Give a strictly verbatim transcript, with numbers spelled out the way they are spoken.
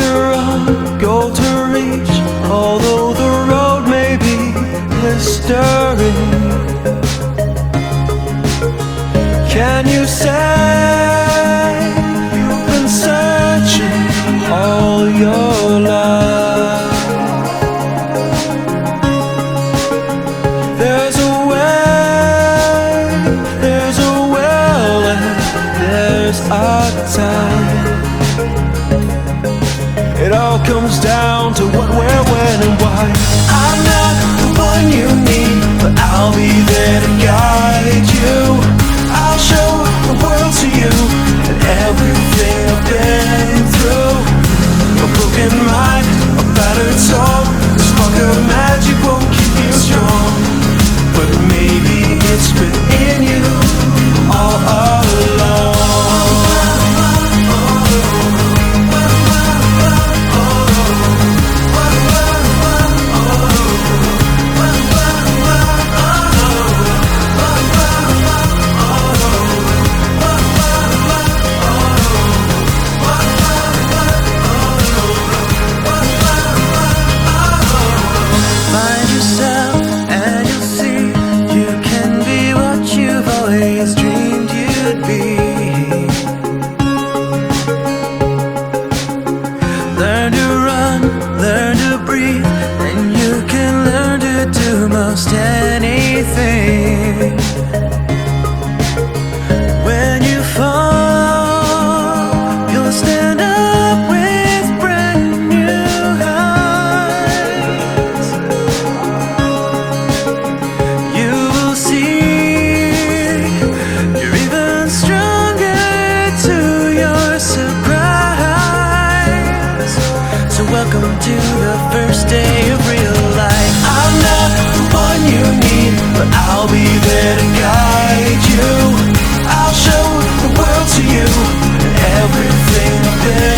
to run, goal to reach, although the road may be blistering. Can you say you've been searching all your life? There's a way, there's a well, and there's our time. It all comes down to what, where, when, and why. I'm not the one you need, but I'll be there to guide you. I'll show the world to you and everything I've been through. A broken mind, a battered soul, a spark of magic won't keep you strong. But maybe it's been in you all along. Most anything. When you fall, you'll stand up with brand new eyes. You will see you're even stronger to your surprise. So welcome to the first day of real life. I'm not one you need, but I'll be there to guide you. I'll show the world to you and everything I've been